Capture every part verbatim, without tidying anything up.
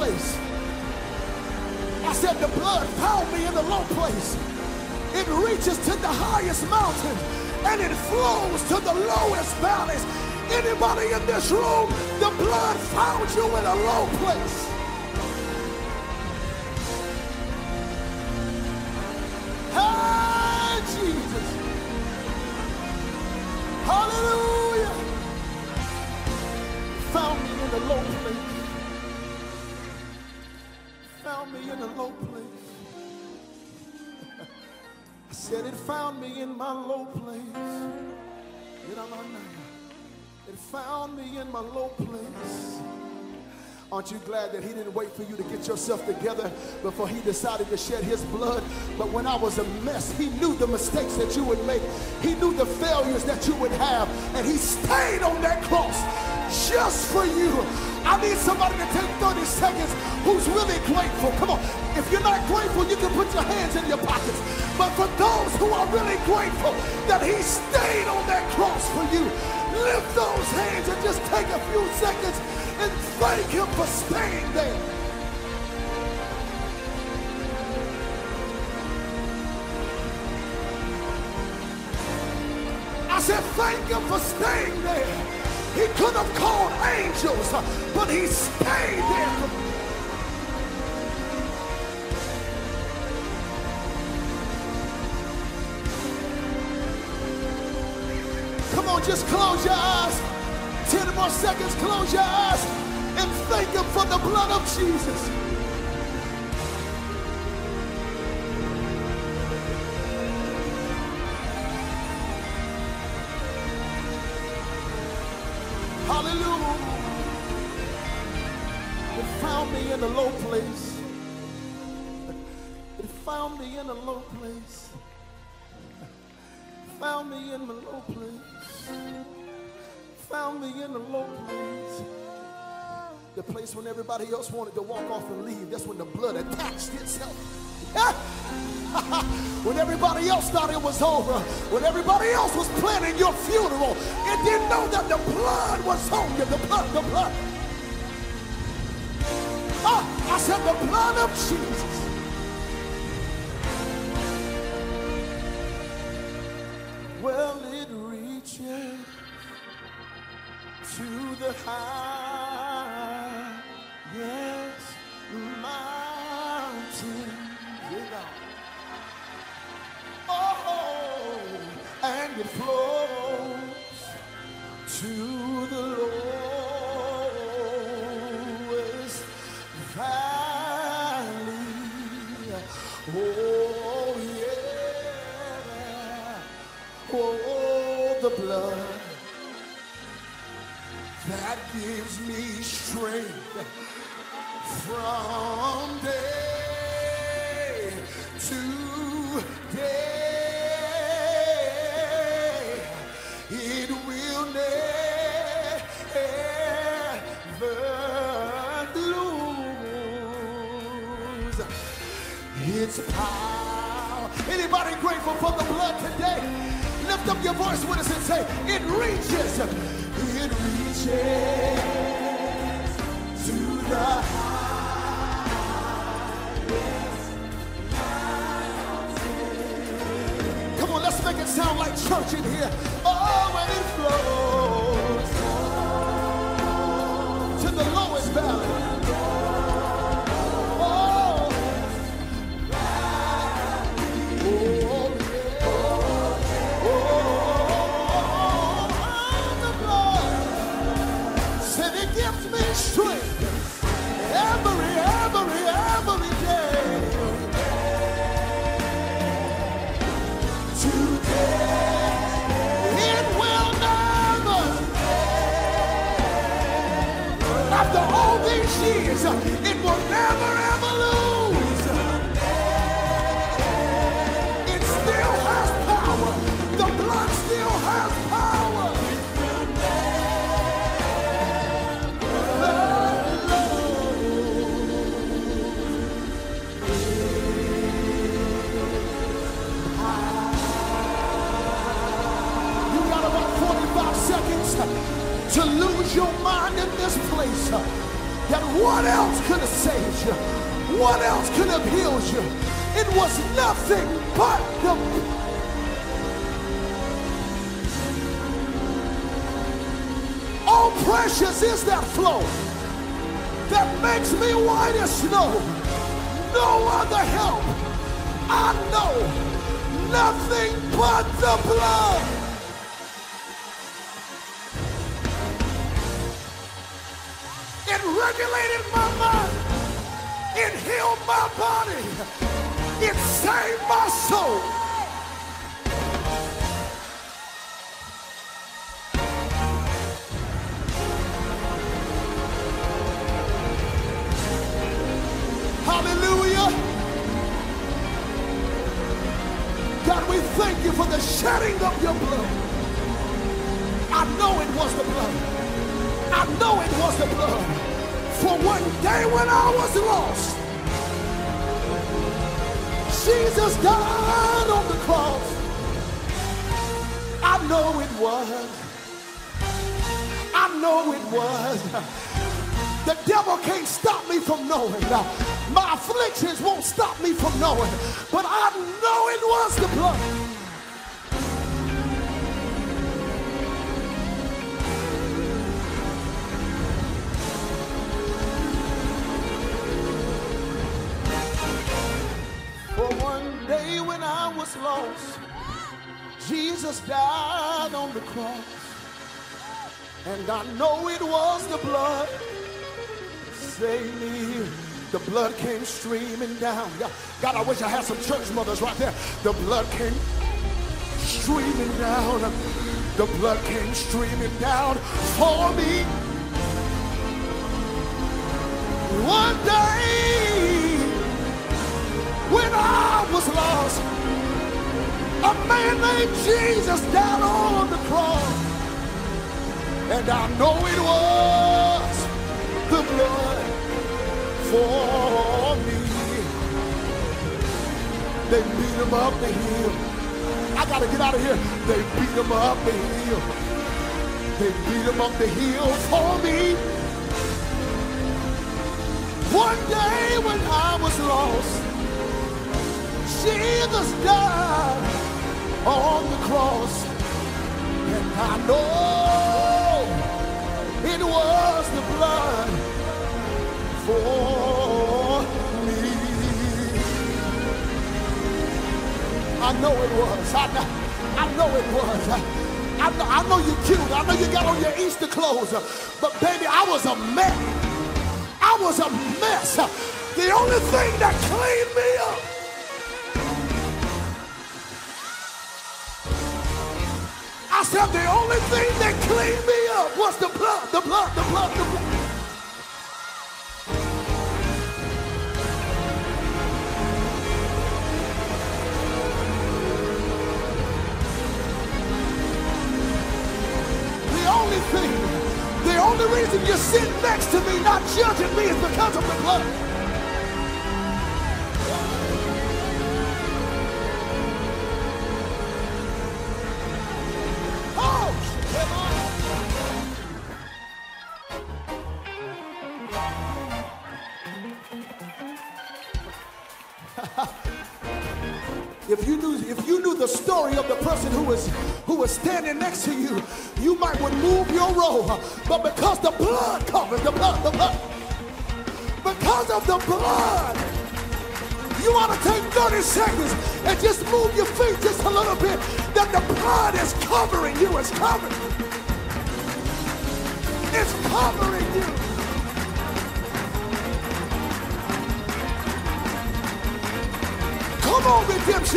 place. I said the blood found me in the low place. It reaches to the highest mountain and it flows to the lowest valleys. Anybody in this room, the blood found you in a low place. Hey, Jesus. Hallelujah. Found me in a low place. Found me in a low place. I said it found me in my low place. It found me in my low place. Aren't you glad that he didn't wait for you to get yourself together before he decided to shed his blood? But when I was a mess, he knew the mistakes that you would make. He knew the failures that you would have. And he stayed on that cross just for you. I need somebody to take thirty seconds who's really grateful. Come on. If you're not grateful, you can put your hands in your pockets. But for those who are really grateful that he stayed on that cross for you, lift those hands and just take a few seconds and thank him for staying there. I said thank him for staying there. He could have called angels, but he stayed there. Come on, just close your eyes. Ten more seconds, close your eyes and thank him for the blood of Jesus. Hallelujah. It found me in a low place. It found me in a low place. Found me in a low place. Found me in a low place. The place when everybody else wanted to walk off and leave. That's when the blood attached itself. When everybody else thought it was over, when everybody else was planning your funeral, and didn't know that the blood was on you. The blood, the blood. Ah, I said the blood of Jesus. Well, it reaches to the highest mountain. Oh, and it flows to the lowest valley. Oh, yeah. Oh, the blood that gives me strength from day to day. It will never lose its power. Anybody grateful for the blood today? Lift up your voice with us and say, it reaches, it reaches to the highest mountain. Come on, let's make it sound like church in here. Oh, and it flows to the lowest valley. Strength every, every, every day. Today it will never. After all these years, it will never ever lose. It still has power. The blood still has power. Seconds to lose your mind in this place. that what else could have saved you? What else could have healed you? It was nothing but the oh, precious is that flow that makes me white as snow. No other help. I know nothing but the blood. It regulated my mind. It healed my body. It saved my soul. Hallelujah. God, we thank you for the shedding of your blood. I know it was the blood. I know it was the blood. For one day when I was lost, Jesus died on the cross. I know it was. I know it was. The devil can't stop me from knowing. My afflictions won't stop me from knowing. But I know it was the blood. For one day when I was lost, Jesus died on the cross. And I know it was the blood. Save me. The blood came streaming down. God, I wish I had some church mothers right there. The blood came streaming down. The blood came streaming down for me. One day when I was lost, a man named Jesus died on the cross. And I know it was the blood for me. They beat him up the hill. I gotta get out of here. They beat him up the hill. They beat him up the hill for me. One day when I was lost, Jesus died on the cross. And I know it was the blood for me. I know it was. I know, I know it was. I know, I know you're cute. I know you got on your Easter clothes. But baby, I was a mess. I was a mess. The only thing that cleaned me up I said the only thing that cleaned me up was the blood, the blood, the blood, the blood. The only thing, the only reason you're sitting next to me not judging me is because of the blood. If you knew, if you knew the story of the person who was who was standing next to you, you might would move your robe. But because the blood covers the blood, the blood, because of the blood, you ought to take thirty seconds and just move your feet just a little bit. That the blood is covering you. It's covering. It's covering you. Come on, redemption.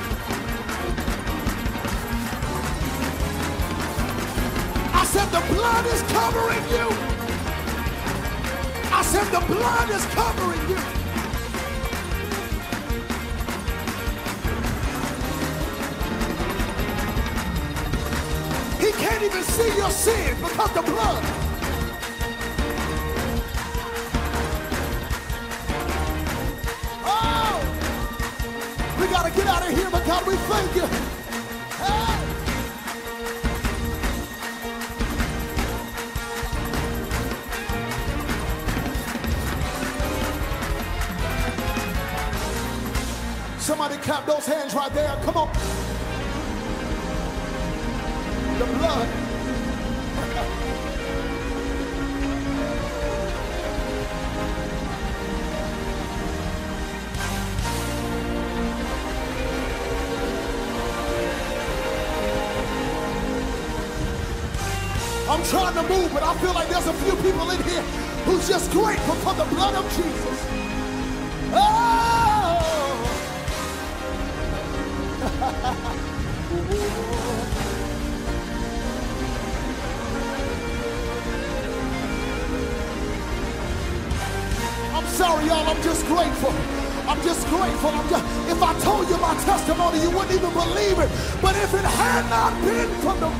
I said the blood is covering you. I said the blood is covering you. He can't even see your sins because the blood. We gotta get out of here, but God, we thank you. Hey. Somebody clap those hands right there. Come on. The blood. I'm trying to move, but I feel like there's a few people in here who's just grateful for the blood of Jesus. Oh! I'm sorry, y'all. I'm just grateful. I'm just grateful. I'm just, if I told you my testimony, you wouldn't even believe it. But if it had not been for the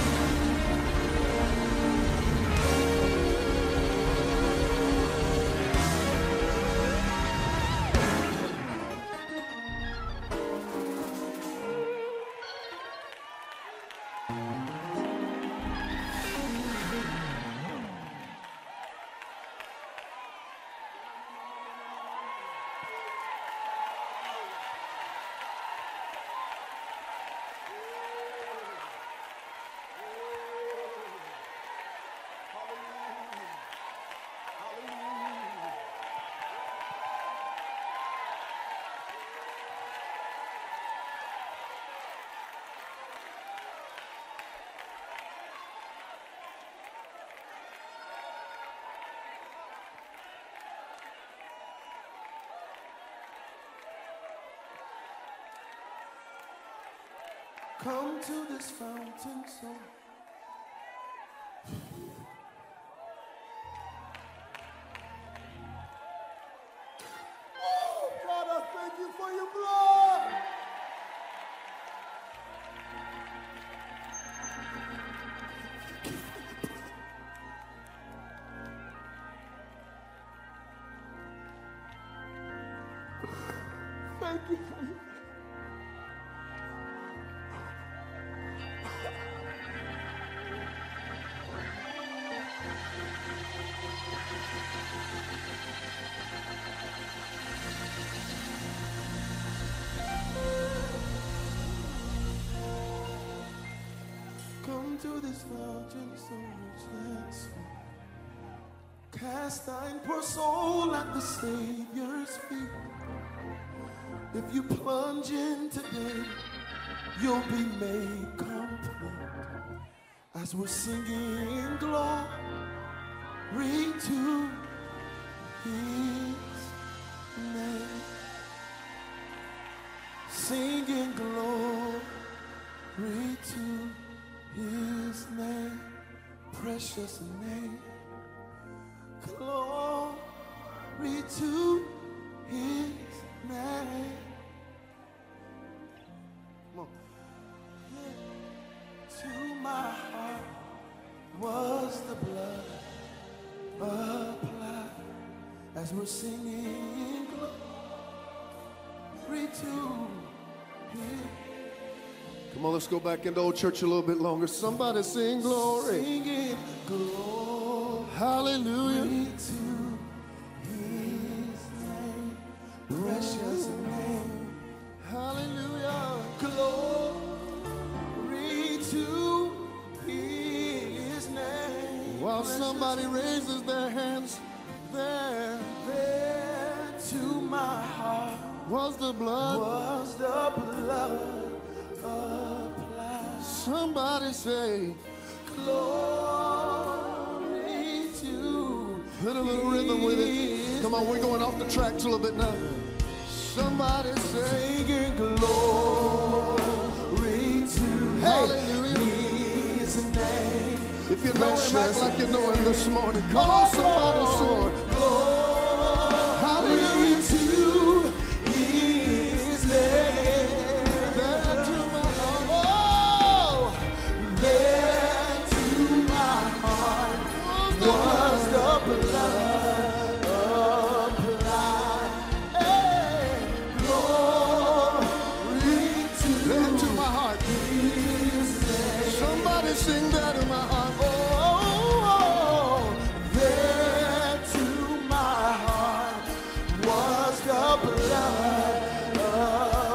come to this fountain so oh God, I thank you for your blood. Thank you for your come to this fountain so much less. Cast thine poor soul at the Savior's feet. If you plunge in today, you'll be made complete. As we're singing glory to His name, singing glory to His name, precious name, glory to His name. Come on. To my heart was the blood applied as we're singing glory to His. Come on, let's go back into old church a little bit longer. Somebody sing glory. Singing glory. Hallelujah. To His name, precious name. Hallelujah. Glory to His name. While somebody raises their hands, there, there to my heart was the blood. Was the blood. Apply. Somebody say, glory to. Put a little rhythm with it. Come on, we're going off the tracks a little bit now. Somebody say, singing glory to. Hallelujah. His name. If you know Him, act like you know Him this morning. Come on, somebody say, glory to His name. Was the blood applied? Hey, glory to that to my heart. Somebody sing that in my heart. Oh, oh, oh, there to my heart was the blood applied.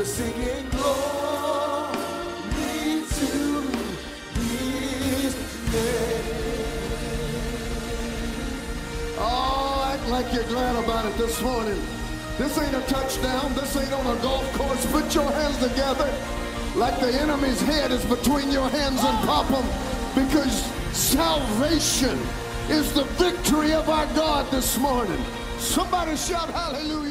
we're singing glory to his name. Oh, act like you're glad about it this morning. This ain't a touchdown. This ain't on a golf course. Put your hands together like the enemy's head is between your hands and pop them, because salvation is the victory of our God this morning. Somebody shout hallelujah.